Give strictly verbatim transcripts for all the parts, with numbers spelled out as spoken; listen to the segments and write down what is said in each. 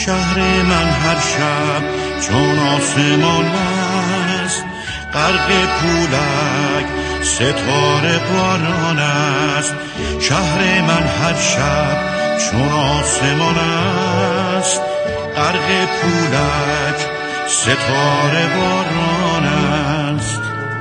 شهر من هر شب چون آسمان است، غرق پولک ستاره باران است. شهر من هر شب چون آسمان است، غرق پولک ستاره باران است.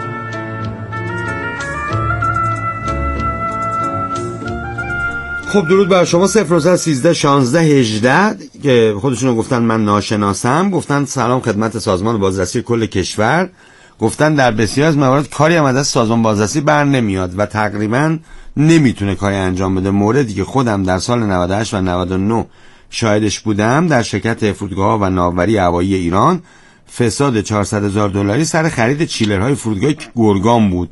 خب درود بر شما. صفر صد سیزده شانزده هجده که خودشونو گفتن من ناشناسم، گفتن سلام خدمت سازمان بازرسی کل کشور. گفتن در بسیار از موارد کاری هم از سازمان بازرسی بر نمیاد و تقریبا نمیتونه کاری انجام بده. موردی که خودم در سال نود و هشت و نود و نه شاهدش بودم در شرکت فرودگاه و ناوبری هوایی ایران، فساد چهارصد هزار دلاری سر خرید چیلرهای فرودگاه گرگان بود.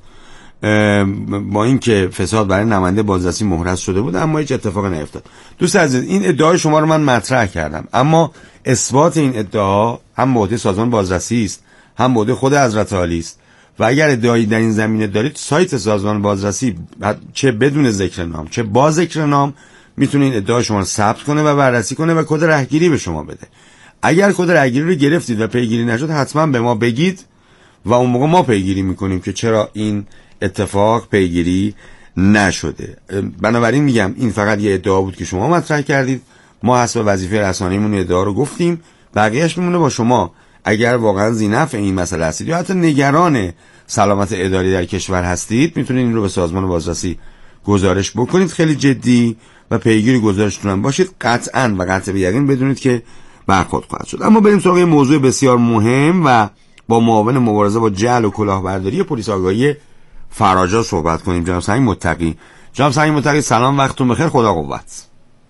با اینکه فساد برای نماینده بازرسی محرز شده بود اما هیچ اتفاقی نیفتاد. دوست عزیز، این ادعای شما رو من مطرح کردم، اما اثبات این ادعا هم به عهده سازمان بازرسی است، هم به عهده خود حضرت عالی است. و اگر ادعایی در این زمینه دارید، سایت سازمان بازرسی چه بدون ذکر نام چه با ذکر نام میتونه این ادعای شما رو ثبت کنه و بررسی کنه و کد رهگیری به شما بده. اگر کد رهگیری رو گرفتید و پیگیری نشد، حتما به ما بگید و اون موقع ما پیگیری میکنیم که چرا این اتفاق پیگیری نشده. بنابراین میگم این فقط یه ادعا بود که شما مطرح کردید، ما حسب وظیفه رسانیمون ادعا رو گفتیم، بقیه‌اش میمونه با شما. اگر واقعا ذی‌نفع این مسئله هستید یا حتی نگران سلامت اداری در کشور هستید، میتونید این رو به سازمان بازرسی گزارش بکنید خیلی جدی و پیگیری گزارشتون هم باشید. قطعاً و قطع به یقین بدونید که برخورد خواهد شد. اما بریم سراغ موضوع بسیار مهم و با معاون مبارزه با جعل و کلاهبرداری پلیس آگاهی فراجا صحبت کنیم. جناب سعید متقی. جناب سعید متقی سلام، وقتتون بخیر، خدا قوت.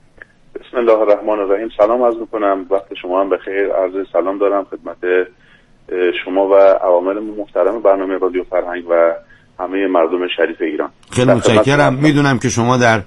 بسم الله الرحمن الرحیم. سلام عرض میکنم، وقت شما هم بخیر. عرض سلام دارم خدمت شما و عوامل محترم برنامه رادیو فرهنگ و همه مردم شریف ایران. خیلی متشکرم. میدونم که شما در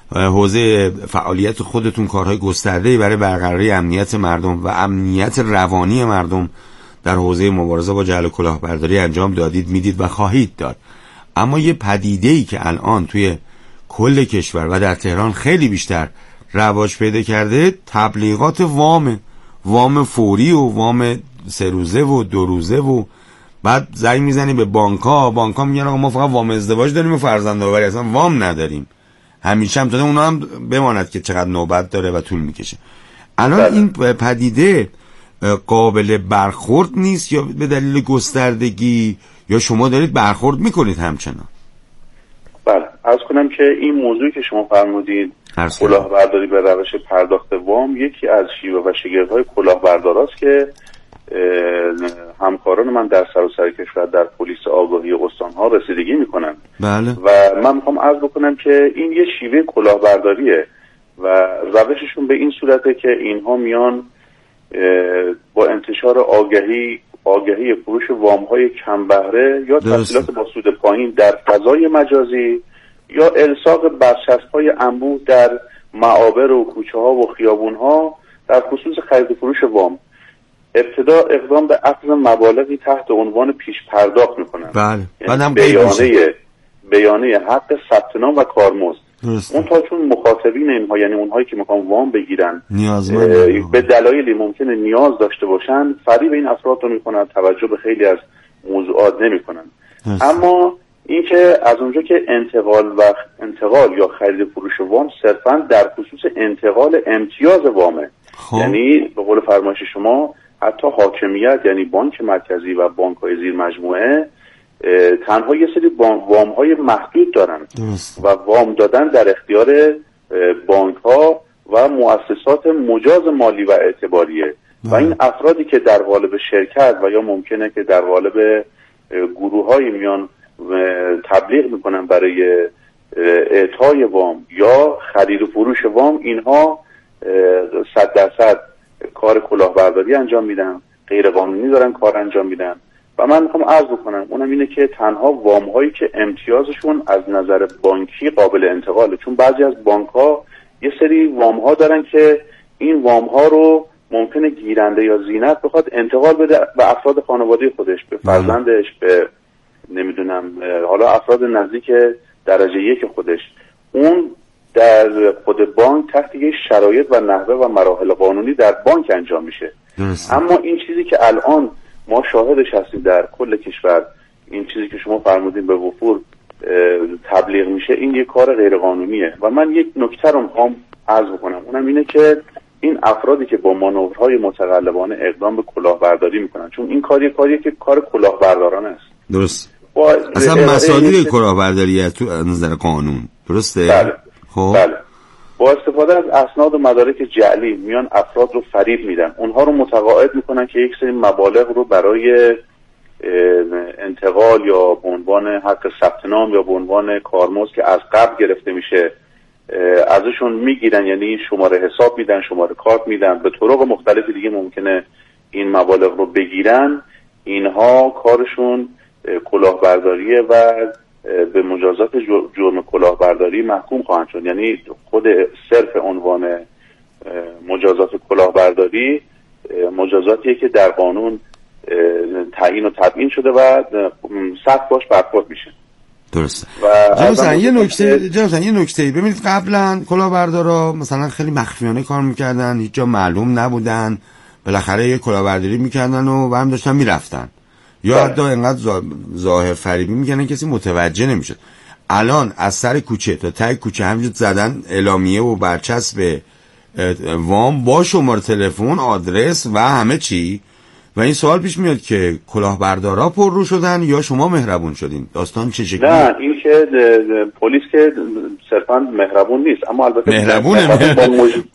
حوزه فعالیت خودتون کارهای گسترده‌ای برای برقراری امنیت مردم و امنیت روانی مردم در حوزه مبارزه با جعل و کلاهبرداری انجام دادید، میدید و خواهید داد. اما یه پدیده‌ای که الان توی کل کشور و در تهران خیلی بیشتر رواج پیدا کرده، تبلیغات وام وام فوری و وام سه روزه و دو روزه و بعد زنگ میزنی به بانک‌ها، بانک‌ها میگن آقا ما فقط وام ازدواج داریم و فرزند آوری، اصلا وام نداریم. همیشه هم تا اونا هم بماند که چقدر نوبت داره و طول میکشه. الان بله. این پدیده قابل برخورد نیست یا به دلیل گستردگی، یا شما دارید برخورد میکنید همچنان؟ بله، عرض کنم که این موضوعی که شما فرمودید کلاهبرداری به روش پرداخت وام یکی از شیوه و شگفت‌های کلاهبرداراست که همکاران من در سراسر کشور در پلیس آگاهی استان‌ها رسیدگی میکنن. بله. و من میخوام عرض بکنم که این یه شیوه کلاهبرداریه و روششون به این صورته که اینها میان با انتشار آگهی آگهی فروش وام‌های کم بهره یا تسهیلات با سود پایین در فضای مجازی یا الصاق برچسب‌های انبوه در معابر و کوچه‌ها و خیابون‌ها در خصوص خرید و فروش وام ابتدا اقدام به اخذ مبالغی تحت عنوان پیش پرداخت می‌کنند. بله. یعنی بیانیه بیانیه حق ثبت نام و کارمزد. اون تا چون مخاطبین اینها یعنی اونهایی که میخوان وام بگیرن به دلایلی ممکنه نیاز داشته باشن، فریب این افراد رو میکنن، توجه به خیلی از موضوعات نمیکنن. اما اینکه از اونجا که انتقال و انتقال یا خرید فروش وام صرفا در خصوص انتقال امتیاز وامه، خب. یعنی به قول فرمایش شما حتی حاکمیت یعنی بانک مرکزی و بانک‌های زیر مجموعه تنها یه سری وام‌های محدود دارن درست. و وام دادن در اختیار بانک‌ها و مؤسسات مجاز مالی و اعتباریه و این افرادی که در قالب شرکت و یا ممکنه که در قالب گروه‌های میان تبلیغ میکنن برای اعطای وام یا خرید و فروش وام، اینها صد درصد کار کلاهبرداری انجام میدن، غیر قانونی دارن کار انجام میدن. و من میخوام عرض بکنم اونم اینه که تنها وام هایی که امتیازشون از نظر بانکی قابل انتقاله، چون بعضی از بانک ها یه سری وام ها دارن که این وام ها رو ممکنه گیرنده یا زینت بخواد انتقال بده به افراد خانواده خودش، به فرزندش، به نمیدونم حالا افراد نزدیک درجه یک خودش. اون در خود بانک تحت یک شرایط و نحوه و مراحل قانونی در بانک انجام میشه. درسته. اما این چیزی که الان ما شاهدش هستیم در کل کشور، این چیزی که شما فرمودین به وفور تبلیغ میشه، این یک کار غیر قانونیه. و من یک نکته رو میخوام عرض بکنم، اونم اینه که این افرادی که با مانورهای متقلبانه اقدام به کلاهبرداری میکنن، چون این کاری کاریه که کار کلاهبردارانه است. درست. اصلا مصادیق کلاهبرداری تو نظر قانون، درسته؟ بله. خب بله. با استفاده از اسناد و مدارک جعلی میان افراد رو فریب میدن، اونها رو متقاعد میکنن که یک سری مبالغ رو برای انتقال یا به عنوان حق ثبت نام یا به عنوان کارمزد که از قبل گرفته میشه ازشون میگیرن، یعنی شماره حساب میدن، شماره کارت میدن، به طرق مختلفی دیگه ممکنه این مبالغ رو بگیرن. اینها کارشون کلاهبرداریه و به مجازات جرم کلاهبرداری محکوم خواهند شد. یعنی خود صرف عنوان مجازات کلاهبرداری مجازاتیه که در قانون تعیین و تبیین شده و سخت باش برخورد میشه. درسته. جناب یه نکته جناب یه نکته ببینید، قبلا کلاهبردارا مثلا خیلی مخفیانه کار میکردن، هیچ جا معلوم نبودن، بالاخره یه کلاهبرداری میکردن و هم داشتن میرفتن، یا حتی اینقدر ظاهر فریبی میکنن کسی متوجه نمیشد. الان از سر کوچه تا ته کوچه همینجور زدن اعلامیه و برچسب وام با شماره تلفن، آدرس و همه چی. و این سوال پیش میاد که کلاهبردارا پررو شدن یا شما مهربون شدین؟ داستان چه شکلی؟ نه، این که پلیس که صرفا مهربون نیست، اما البته مهربونه با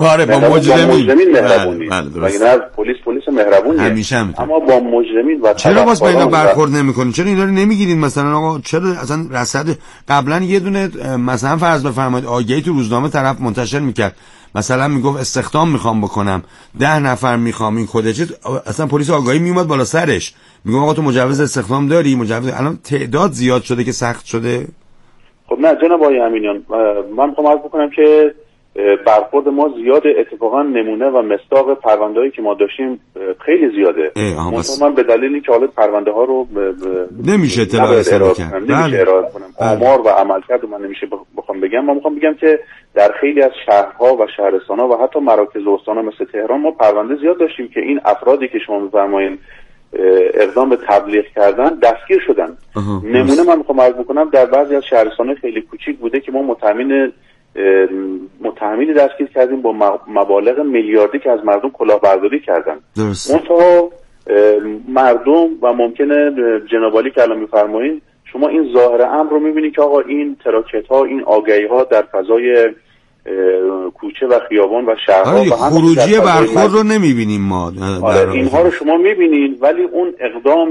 مجرمین مهربون نیست. مگه پلیس پلیس مهربون نیست، اما با مجرمین و چرا باز با اینا برخورد نمیکنین؟ چرا اینا رو نمیگیرین؟ مثلا آقا چرا اصلا رصد قبلا یه دونه مثلا فرض بفرمایید آگهی تو روزنامه طرف منتشر میکرد، مثلا میگفت استخدام میخوام بکنم، ده نفر میخوام این کده چیز، اصلا پلیس آگاهی میومد بالا سرش میگم آقا تو مجوز استخدام داری؟ مجوز. الان تعداد زیاد شده که سخت شده. خب نه جناب آقای امینیان، من میخوام عرض بکنم که برخورد ما زیاده، اتفاقا نمونه و مصداق پرونده‌ای که ما داشتیم خیلی زیاده. من به دلیل اینکه حالا پرونده ها رو ب... ب... نمیشه اطلاع کنم، نمیشه ارائه کنم، آمار و عملکرد من نمیشه بخوام بگم. من میخوام بگم که در خیلی از شهرها و شهرستان‌ها و حتی مراکز استان‌ها مثل تهران ما پرونده زیاد داشتیم که این افرادی که شما می‌فرمایید اقدام به تبلیغ کردن دستگیر شدن. نمونه من میخوام عرض بکنم، در بعضی از شهرستان‌های خیلی کوچیک بوده که ما متأمین متهمینی دستگیر کردیم با مبالغ میلیاردی که از مردم کلاهبرداری کردن. منتها مردم و ممکنه جناب عالی که الان میفرمایید شما این ظاهر امر رو میبینید که آقا این تراکت ها، این آگهی ها در فضای کوچه و خیابان و شهرها و هم خروجی برخورد رو نمیبینیم ما. آره اینها رو شما میبینید، ولی اون اقدام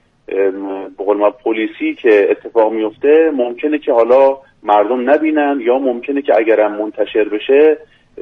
به قول ما پلیسی که اتفاق میفته ممکنه که حالا مردم نبینن، یا ممکنه که اگرم منتشر بشه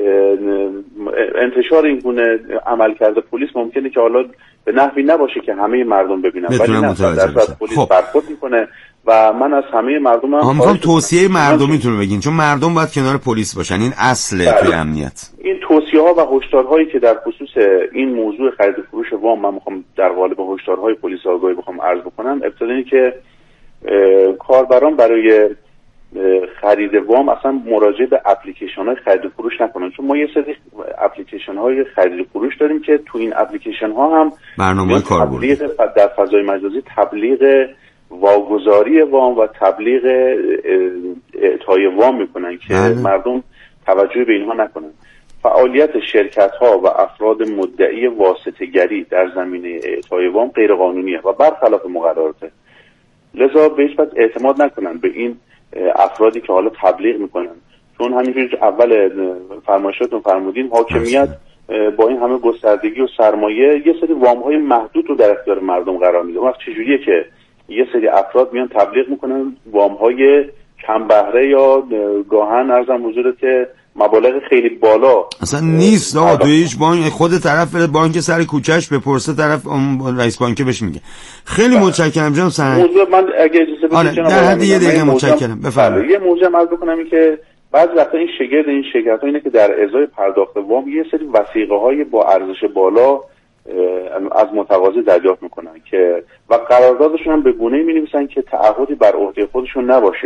انتشار این گونه عملکرد پلیس ممکنه که حالا به نحوی نباشه که همه مردم ببینن، ولی نه درصد پلیس خب. برخورد میکنه و من از همه مردم هم میخوام توصیه مردمیتون رو بگین، چون مردم باید کنار پلیس باشن، این اصله توی امنیت. این توصیه ها و هشدارهایی که در خصوص این موضوع خرید و فروش وام من میخوام در قالب هشدارهای پلیس آگاهی بخوام عرض بکنم. ابتدایی که کاربران برای خرید وام اصلا مراجعه به اپلیکیشن های خرید و فروش نکنن، چون ما یه سری اپلیکیشن های خرید و فروش داریم که تو این اپلیکیشن ها هم برنامه کاربردی در فضای مجازی تبلیغ واگذاری وام و تبلیغ اعطای وام میکنن که بله. مردم توجه به اینها نکنن. فعالیت شرکت ها و افراد مدعی واسطه گری در زمینه اعطای وام غیر قانونیه و برخلاف مقرراته، لذا به هیچ وجه اعتماد نکنن به این افرادی که حالا تبلیغ میکنن، چون همینجوری که اول فرمایشاتون فرمودین حاکمیت با این همه گستردگی و سرمایه یه سری وام های محدود رو در اختیار مردم قرار میده. وقت چجوریه که یه سری افراد میان تبلیغ میکنن وام های کم بهره یا گاهن ارزم حضورت که مبالغ خیلی بالا اصلا نیست. آقا تو هیچ بانک خود طرف بانک سر کوچهش بپرسه، طرف اون رئیس بانک بهش میگه. خیلی متشکرم جناب سرهنگ. موضوع من اگه اجازه بدید جناب در حد یه دقیقه متشکرم بفرمایید. یه موضوع عرض بکنم این که بعضی وقتا این شگرد این شرکت‌ها اینه که در ازای پرداخت وام یه سری وثیقه‌های با ارزش بالا از متقاضی دریافت میکنن که و قراردادشون هم به گونه‌ای می‌نویسن که تعهدی بر عهده خودشون نباشه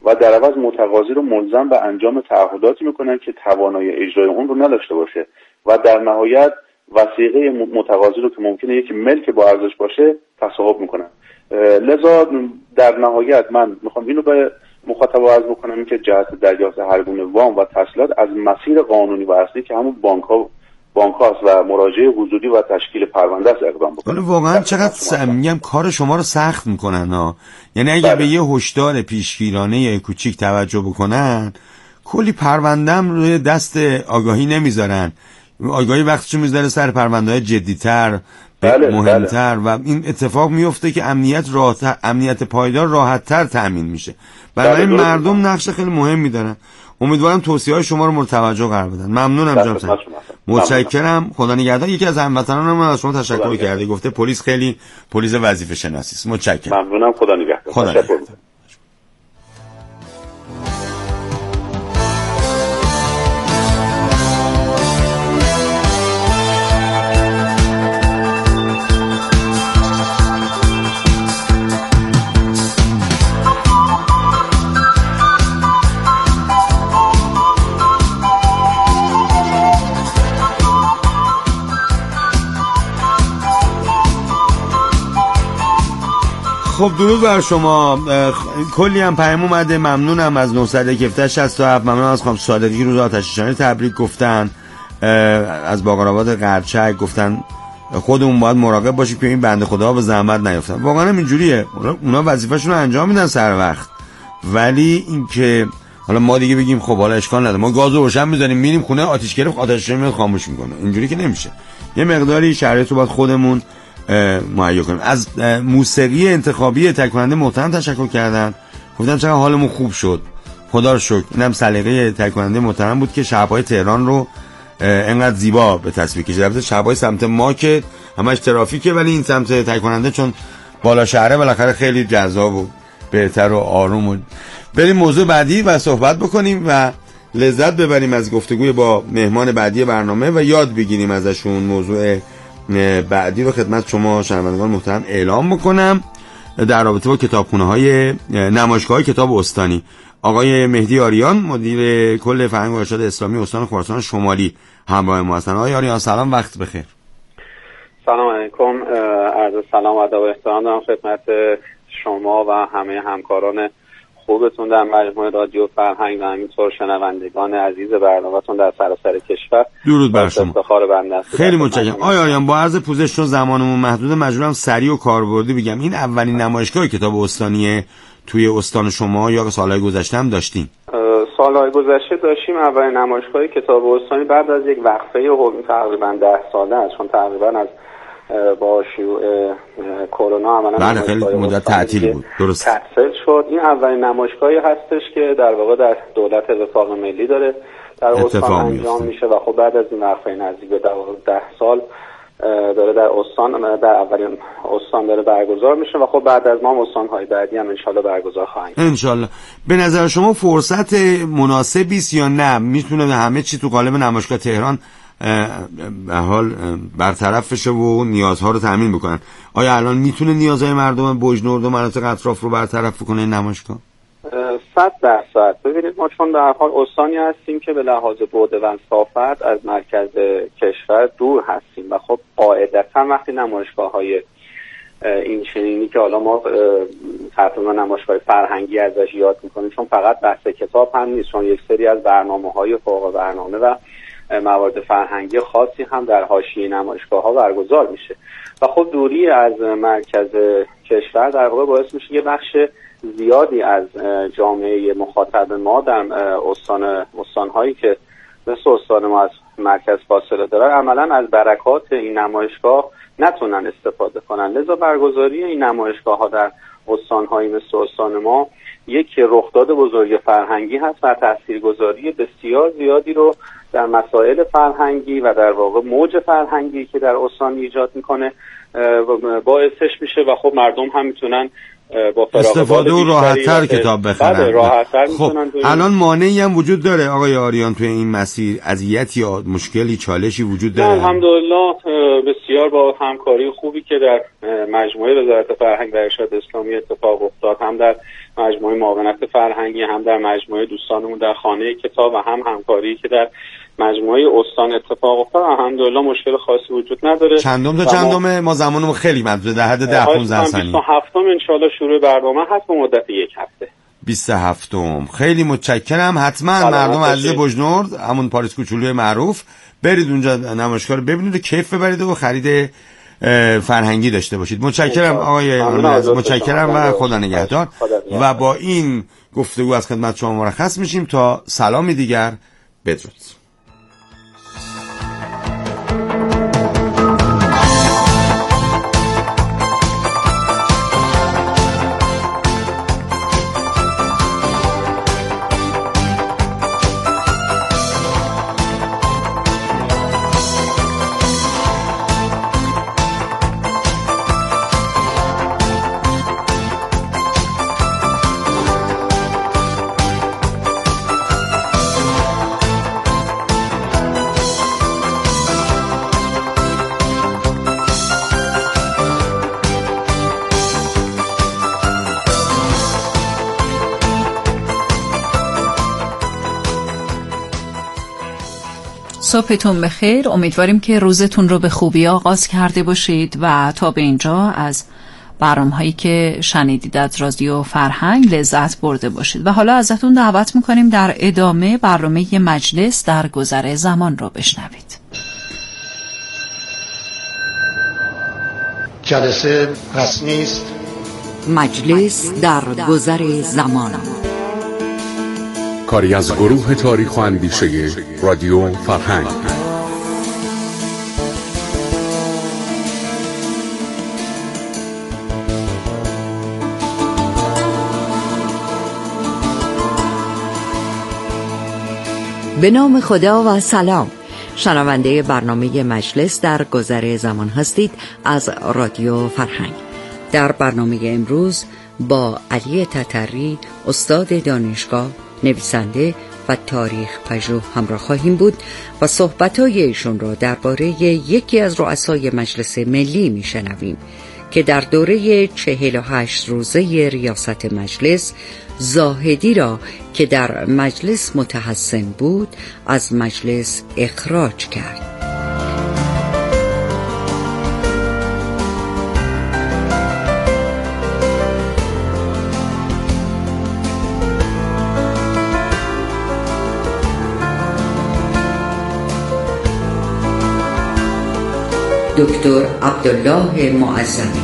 و در عوض متقاضی رو ملزم به انجام تعهداتی میکنن که توانایی اجرای اون رو نداشته باشه و در نهایت وثیقه متقاضی رو که ممکنه یک ملک با ارزش باشه تصاحب میکنن. لذا در نهایت من میخوام اینو به مخاطب عرض بکنم که جهت دریافت هر گونه وام و تسهیلات از مسیر قانونی و اصلی که همون بانک ها بانک هاست و مراجعه حضوری و تشکیل پرونده است اقدام بکنن. واقعا چقدر میگم کار شما رو سخت میکنن ها. یعنی اگه به یه هشدار پیشگیرانه کوچیک توجه بکنن کلی پروندهم روی دست آگاهی نمیذارن. آگاهی وقتشو میذاره سر پرونده‌های جدی‌تر بله، مهمتر بله. و این اتفاق میفته که امنیت راحت امنیت پایدار راحت‌تر تأمین میشه. برای بله مردم نقش خیلی مهمی دارن. امیدوارم توصیه‌های شما رو مورد توجه قرار بدن. ممنونم جناب. متشکرم. خدا نگهدار. یکی از هموطنانم از شما تشکر کرده، گفته پلیس خیلی پلیس وظیفه شناسی است. متشکرم. ممنونم. خدا نگهدار. خدا نگهدار. خب درود بر شما. کلی هم پیام اومده. ممنونم از نه یک هفت شصت و هفت. ممنونم از خانم صادقی روز آتش نشانی تبریک گفتن. از باقرآباد قرچک گفتن خودمون باید مراقب باشیم که این بنده خدا به زحمت نیفتن. واقعا هم اینجوریه، اونا وظیفه‌شون رو انجام میدن سر وقت، ولی اینکه حالا ما دیگه بگیم خب حالا اشکال نداره ما گاز رو روشن می‌ذاریم میریم خونه آتش گرفت آتش میاد خاموش میکنه، اینجوری که نمیشه. یه مقداری شرایط رو باید خودمون مهیا کنیم. از موسیقی انتخابی تک‌کننده محترم تشکر کردن، گفتم چقدر حالمون خوب شد خدا رو شکر. اینم سلیقه تک‌کننده محترم بود که شب‌های تهران رو انقدر زیبا به تصویر کشید. البته شب‌های سمت ما که همش ترافیکه، ولی این سمت تک‌کننده چون بالا شهره بالاخره خیلی جذاب و بهتر و آروم. و بریم موضوع بعدی و صحبت بکنیم و لذت ببریم از گفتگوی با مهمان بعدی برنامه و یاد بگیریم ازشون. موضوع بعدی رو خدمت شما شنوندگان محترم اعلام بکنم در رابطه با کتابخونه‌های نمایشگاه‌های کتاب استانی. آقای مهدی آریان مدیر کل فرهنگ و ارشاد اسلامی استان خراسان شمالی همراه ما هستند. آقای آریان سلام، وقت بخیر. سلام علیکم، عرض سلام و ادب و احترام دارم خدمت شما و همه همکاران خوبتون در مجموعه رادیو فرهنگ و همینطور شنوندگان عزیز برنامه‌تون در سراسر کشور. درود بر شما. افتخار بنده است. خیلی متشکرم. آقای آریان با عرض پوزش چون زمانمون محدوده مجبورم سریع و کاربردی بگم. این اولین نمایشگاه کتاب استانیه توی استان شما یا سالهای گذشته هم داشتین؟ سالهای گذشته داشتیم. اولین نمایشگاه کتاب استانی بعد از یک وقفه تقریبا ده ساله است، چون تقریبا از با شیوع کرونا عملاً بله خیلی مدت تعطیل بود. درست تعطیل شد. این اولین نمایشگاهی هستش که در واقع در دولت وفاق ملی داره در استان انجام میشه و خب بعد از این وقفه نزدیک به ده سال داره در استان در اولین استان داره برگزار میشه و خب بعد از ما استان‌های بعدی هم انشالله برگزار خواهیم کرد. انشالله. به نظر شما فرصت مناسبی است یا نه میتونه همه چی تو قالب نمایشگاه تهران به حال برطرف بشه و نیازها رو تامین بکنن؟ آیا الان میتونه نیازهای مردم بوجنورد و مناطق اطراف رو برطرف بکنه این نمایشگاه؟ صد درصد. ببینید ما چون در حال استانی هستیم که به لحاظ بعد و مسافت از مرکز کشور دور هستیم و خب قاعدتا وقتی نمایشگاه‌های این چنینی که حالا ما تقریبا نمایشگاه فرهنگی ازش یاد میکنیم، چون فقط بحث کتاب هم نیست، چون یک سری از برنامه‌های فوق برنامه و موارد فرهنگی خاصی هم در حاشیه نمایشگاه‌ها برگزار میشه و خب دوری از مرکز کشور در واقع باعث میشه یه بخش زیادی از جامعه مخاطب ما در استان استان‌هایی که مثل استان ما از مرکز فاصله داره عملاً از برکات این نمایشگاه نتونن استفاده کنن. لذا برگزاری این نمایشگاه‌ها در استان‌هایی مثل استان ما یک رخداد بزرگ فرهنگی هست و تاثیرگذاری بسیار زیادی رو در مسائل فرهنگی و در واقع موج فرهنگی که در استان ایجاد میکنه باعثش میشه و خب مردم هم میتونن با استفاده و راحت‌تر کتاب بخرن. راحت‌تر خب الان مانعی هم وجود داره آقای آریان توی این مسیر؟ اذیتی یا مشکلی چالشی وجود داره؟ الحمدلله بسیار با همکاری خوبی که در مجموعه وزارت فرهنگ و ارشاد اسلامی اتفاق افتاد، هم در مجموعه معاونت فرهنگی، هم در مجموعه دوستانمون در خانه کتاب و هم همکاری که در مجموعه استان اتفاق افتاد، الحمدلله مشکل خاصی وجود نداره. چندم تا چندم ما زمانمون خیلی محدوده، در حد ده پانزده ثانیه. بیست و هفتم ان شاء الله شروع برنامه هست به مدت یک هفته. بیست و هفتم خیلی متشکرم. حتما مردم عزیز بجنورد، همون پاریس کوچولوی معروف، برید اونجا نمایشگاه رو ببینید و کیف ببرید و خرید فرهنگی داشته باشید. متشکرم آقای آرنز، متشکرم و خدا نگهدار. و با این گفتگو از خدمت شما مرخص میشیم تا سلامی دیگر. بدرود. صبحتون بخیر. امیدواریم که روزتون رو به خوبی آغاز کرده باشید و تا به اینجا از برنامه‌هایی که شنیدید از رادیو فرهنگ لذت برده باشید. و حالا ازتون دعوت می‌کنیم در ادامه برنامه مجلس در گذر زمان رو بشنوید. جلسه رسمی است. مجلس در گذر زمان، کاری از گروه تاریخ و اندیشه رادیو فرهنگ. به نام خدا و سلام. شنونده برنامه مجلس در گذر زمان هستید از رادیو فرهنگ. در برنامه امروز با علی تتری، استاد دانشگاه، نویسنده و تاریخ پژوه همراه خواهیم بود و صحبت‌های ایشون را درباره یکی از رؤسای مجلس ملی میشنویم که در دوره چهل و هشت روزه ریاست مجلس زاهدی را که در مجلس متحسن بود از مجلس اخراج کرد. دکتر عبدالله معظمی.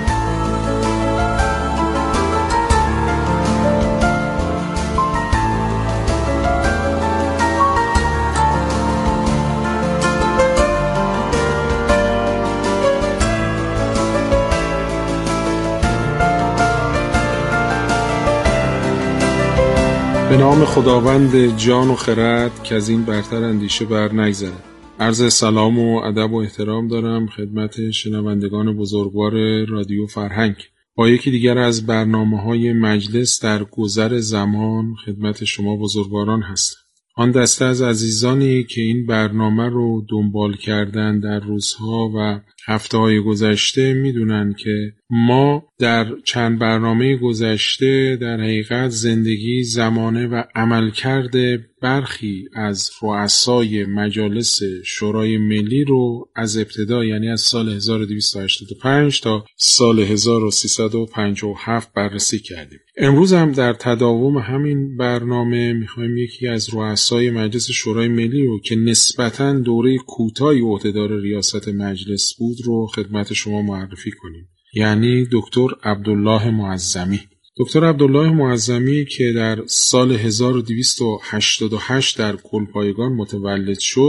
به نام خداوند جان و خرد که از این برتر اندیشه بر نگذره. عرض سلام و ادب و احترام دارم خدمت شنوندگان بزرگوار رادیو فرهنگ. با یکی دیگر از برنامه‌های مجلس در گذر زمان خدمت شما بزرگواران هستم. آن دسته از عزیزانی که این برنامه رو دنبال کردن در روزها و هفته‌های گذشته میدونن که ما در چند برنامه گذشته در حقیقت زندگی، زمانه و عملکرد برخی از رؤسای مجالس شورای ملی رو از ابتدا، یعنی از سال هزار و دویست و هشتاد و پنج تا سال هزار و سیصد و پنجاه و هفت بررسی کردیم. امروز هم در تداوم همین برنامه میخوایم یکی از رؤسای مجلس شورای ملی رو که نسبتاً دوره کوتاهی عهدهدار ریاست مجلس بود رو خدمت شما معرفی کنیم، یعنی دکتر عبدالله معظمی. دکتر عبدالله معظمی که در سال هزار و دویست و هشتاد و هشت در کلپایگان متولد شد،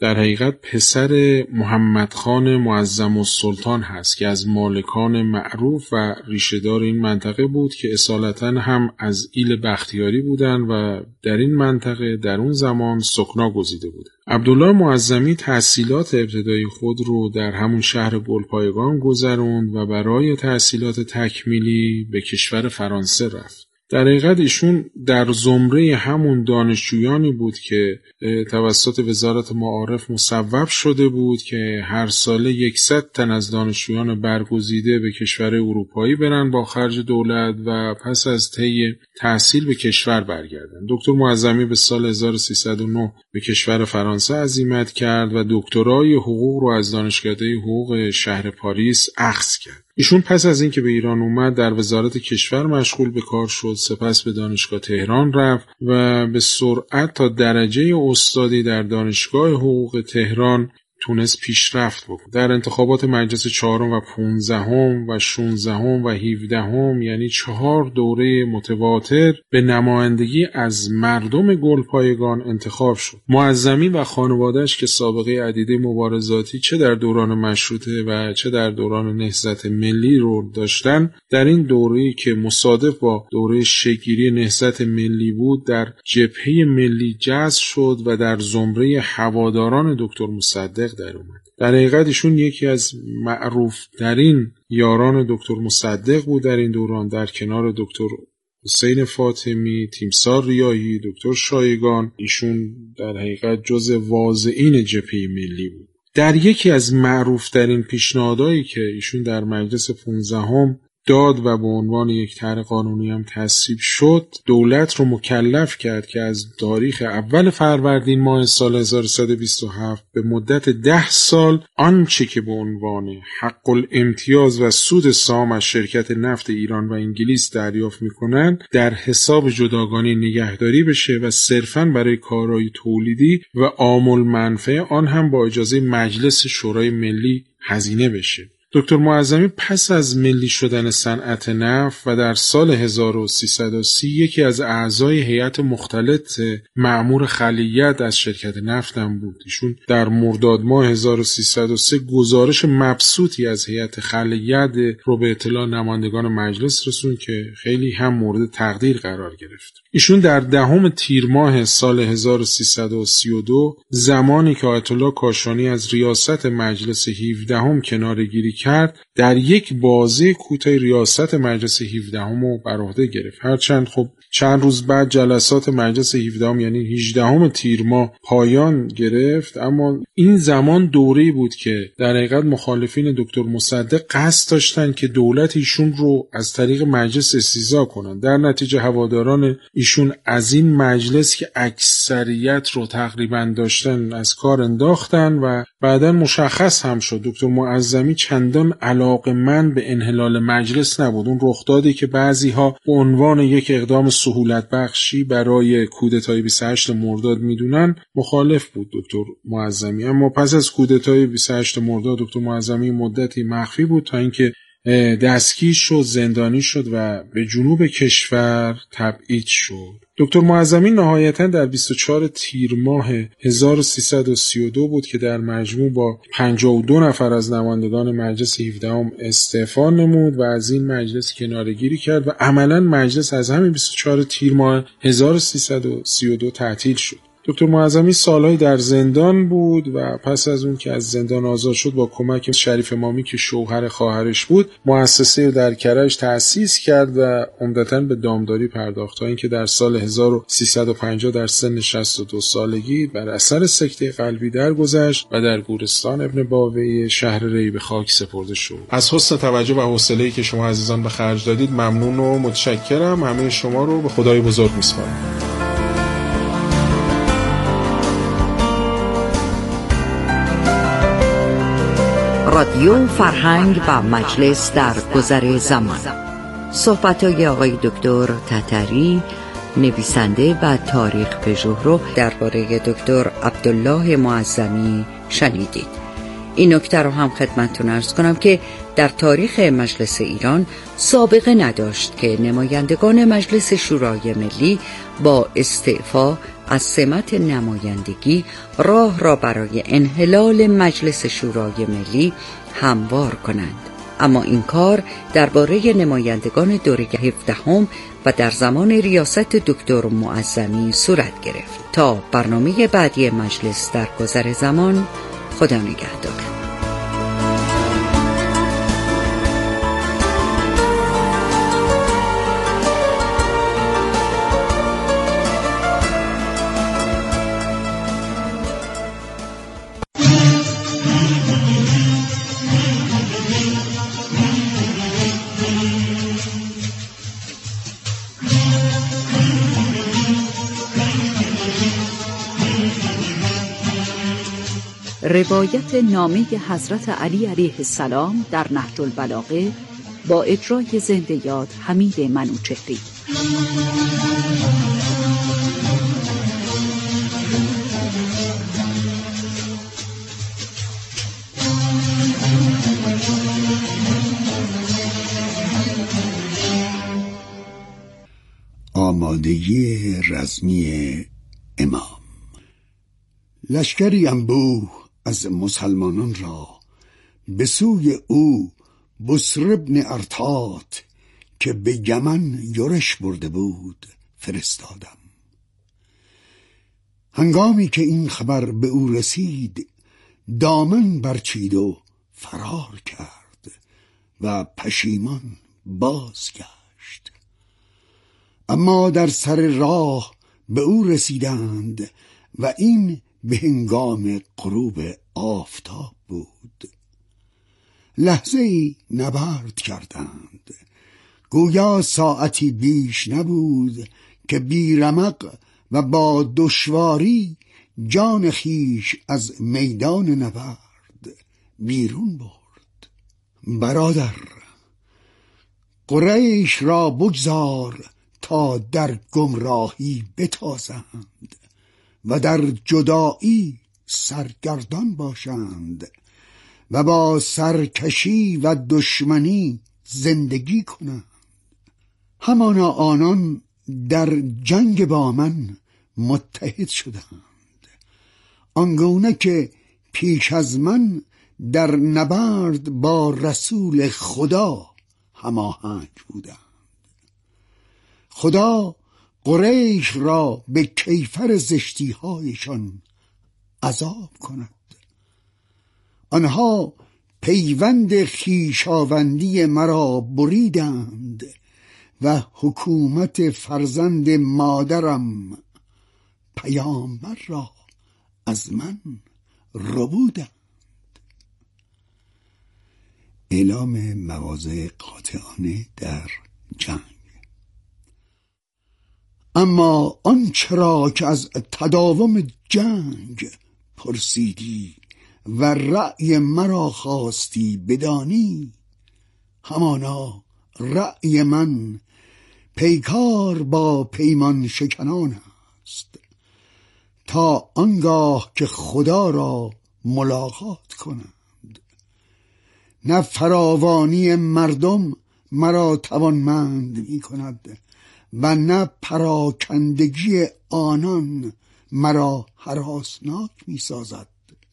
در حقیقت پسر محمد خان معظم السلطان هست که از مالکان معروف و ریشه‌دار این منطقه بود که اصالتاً هم از ایل بختیاری بودن و در این منطقه در اون زمان سکنا گزیده بودن. عبدالله معظمی تحصیلات ابتدایی خود رو در همون شهر گلپایگان گذروند و برای تحصیلات تکمیلی به کشور فرانسه رفت. در حقیقت ایشون در زمره همون دانشجویانی بود که توسط وزارت معارف مصوب شده بود که هر ساله صد تن از دانشجویان برگزیده به کشور اروپایی برن با خرج دولت و پس از طی تحصیل به کشور برگردن. دکتر معظمی به سال هزار و سیصد و نه به کشور فرانسه عزیمت کرد و دکترای حقوق رو از دانشکده حقوق شهر پاریس اخذ کرد. ایشون پس از اینکه به ایران اومد در وزارت کشور مشغول به کار شد، سپس به دانشگاه تهران رفت و به سرعت تا درجه استادی در دانشگاه حقوق تهران تونست پیشرفت بکنه. در انتخابات مجلس چهارم و پونزدهم و شانزدهم و هفدهم یعنی چهار دوره متواتر به نمایندگی از مردم گلپایگان انتخاب شد. معظمی و خانواده‌اش که سابقه عدیده مبارزاتی چه در دوران مشروطه و چه در دوران نهضت ملی رو داشتن، در این دوره‌ای که مصادف با دوره شکل‌گیری نهضت ملی بود در جبهه ملی جذب شد و در زمره هواداران دکتر مصدق در اومد. در حقیقت ایشون یکی از معروف ترین یاران دکتر مصدق بود در این دوران، در کنار دکتر حسین فاطمی، تیمسار ریاحی، دکتر شایگان. ایشون در حقیقت جز واضعین جبهه ملی بود. در یکی از معروف ترین پیشنهادهایی که ایشون در مجلس پانزدهم داد و به عنوان یک طرح قانونی هم تصویب شد، دولت رو مکلف کرد که از تاریخ اول فروردین ماه سال هزار و سیصد و بیست و هفت به مدت ده سال آنچه که به عنوان حق الامتیاز و سود سهام از شرکت نفت ایران و انگلیس دریافت میکنن در حساب جداگانه نگهداری بشه و صرفاً برای کارهای تولیدی و عام المنفعه آن هم با اجازه مجلس شورای ملی هزینه بشه. دکتر معظمی پس از ملی شدن صنعت نفت و در سال هزار و سیصد و سی یکی از اعضای هیئت مختلط مأمور خلیت از شرکت نفت هم بود. ایشون در مرداد ماه هزار و سیصد و سه گزارش مبسوطی از هیئت خلیت رو به اطلاع نمایندگان مجلس رسوند که خیلی هم مورد تقدیر قرار گرفت. ایشون در دهم تیر ماه سال هزار و سیصد و سی و دو زمانی که آیت الله کاشانی از ریاست مجلس هفدهم کناره‌گیری کرد، در یک بازه کوتاه ریاست مجلس هفدهم رو بر عهده گرفت. هرچند خب چند روز بعد جلسات مجلس هفدهم یعنی هجدهم تیر ماه پایان گرفت، اما این زمان دوره‌ای بود که در حقیقت مخالفین دکتر مصدق قصد داشتن که دولت ایشون رو از طریق مجلس استیضاح کنن. در نتیجه هواداران ایشون از این مجلس که اکثریت رو تقریبا داشتن از کار انداختن و بعداً مشخص هم شد دکتر معظمی چندان علاقه‌مند به انحلال مجلس نبود. اون رخدادی که بعضی‌ها به عنوان یک اقدام سهولت بخشی برای کودتای بیست و هشتم مرداد میدونن مخالف بود دکتر معظمی. اما پس از کودتای بیست و هشتم مرداد دکتر معظمی مدتی مخفی بود تا اینکه دستگیر شد، زندانی شد و به جنوب کشور تبعید شد. دکتر معظمی نهایتاً در بیست و چهارم تیر ماه هزار و سیصد و سی و دو بود که در مجموع با پنجاه و دو نفر از نمایندگان مجلس هفدهم استعفا نمود و از این مجلس کناره‌گیری کرد و عملاً مجلس از همین بیست و چهارم تیر ماه هزار و سیصد و سی و دو تعطیل شد. دکتر معظمی سالهای در زندان بود و پس از اون که از زندان آزاد شد با کمک شریف امامی که شوهر خواهرش بود مؤسسه در کرج تأسیس کرد و عمدتاً به دامداری پرداخت تا اینکه در سال هزار و سیصد و پنجاه در سن شصت و دو سالگی بر اثر سکته قلبی درگذشت و در گورستان ابن باوی شهر ری به خاک سپرده شد. از حسن توجه و حوصله‌ای که شما عزیزان به خرج دادید ممنون و متشکرم. همه شما رو به خدای بزرگ میسپارم. رادیو فرهنگ و مجلس در گذر زمان. صحبت‌های آقای دکتر تتری، نویسنده و تاریخ پژوه رو درباره دکتر عبدالله معظمی شنیدید. این نکته رو هم خدمتتون عرض کنم که در تاریخ مجلس ایران سابقه نداشت که نمایندگان مجلس شورای ملی با استعفا از سمت نمایندگی راه را برای انحلال مجلس شورای ملی هموار کنند. اما این کار درباره نمایندگان دوره هفدهم و در زمان ریاست دکتر معظمی صورت گرفت. تا برنامه بعدی مجلس در گذر زمان، خدا نگهدار. روایت نامه حضرت علی علیه السلام در نهج البلاغه با اجرای زنده یاد حمید منوچهری. آمادگی رزمی امام. لشکری انبوه از مسلمانان را به سوی او بسر ابن ارتات که به یمن یورش برده بود فرستادم. هنگامی که این خبر به او رسید، دامن برچید و فرار کرد و پشیمان بازگشت. اما در سر راه به او رسیدند و این به هنگام غروب آفتاب بود. لحظه ای نبرد کردند، گویا ساعتی بیش نبود که بی رمق و با دشواری جان خیش از میدان نبرد بیرون برد. برادر، قریش را بگذار تا در گمراهی بتازند و در جدایی سرگردان باشند و با سرکشی و دشمنی زندگی کنند. همانا آنان در جنگ با من متحد شدند، آنگونه که پیش از من در نبرد با رسول خدا هماهنگ بودند. خدا قریش را به کیفر زشتی هایشان عذاب کند. آنها پیوند خویشاوندی مرا بریدند و حکومت فرزند مادرم پیامبر را از من ربودند. اعلام مواضع قاطعانه در جنگ. اما آنچه را که از تداوم جنگ پرسیدی و رأی مرا خواستی بدانی، همانا رأی من پیکار با پیمان شکنان است، تا آنگاه که خدا را ملاقات کنند. نه فراوانی مردم مرا توانمند می کند و نه پراکندگی آنان مرا هراسناک می سازد.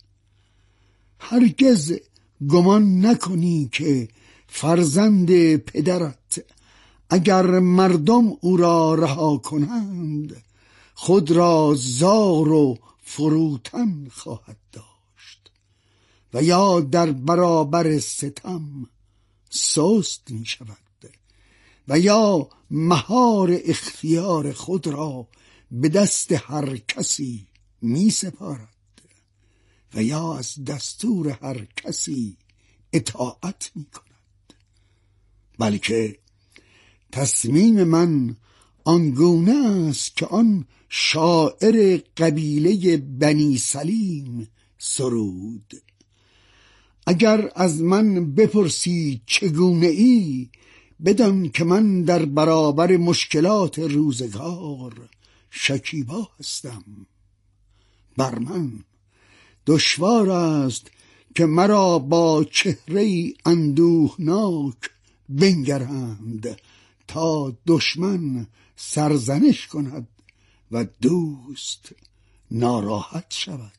هرگز گمان نکنی که فرزند پدرت اگر مردم او را رها کنند خود را زار و فروتن خواهد داشت و یا در برابر ستم سست می شود و یا مهار اختیار خود را به دست هر کسی می سپارد و یا از دستور هر کسی اطاعت می کند. بلکه تصمیم من آنگونه است که آن شاعر قبیله بنی سلیم سرود: اگر از من بپرسی چگونه ای، بدان که من در برابر مشکلات روزگار شکیبا هستم. بر من دشوار است که مرا با چهره اندوهناک بنگرند تا دشمن سرزنش کند و دوست ناراحت شود.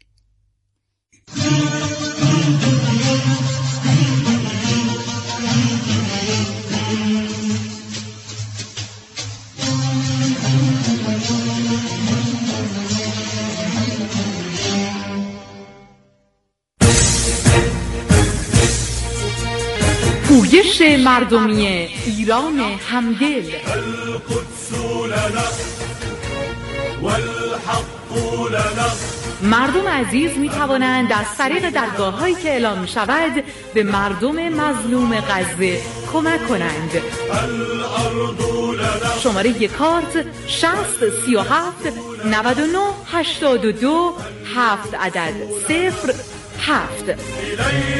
پویش مردمی ایران همدل. مردم عزیز می توانند از طریق درگاه هایی که اعلام می شود به مردم مظلوم غزه کمک کنند. شماره کارت شصت سی و هفت نود و نه هشتاد و دو هفت عدد صفر هفت.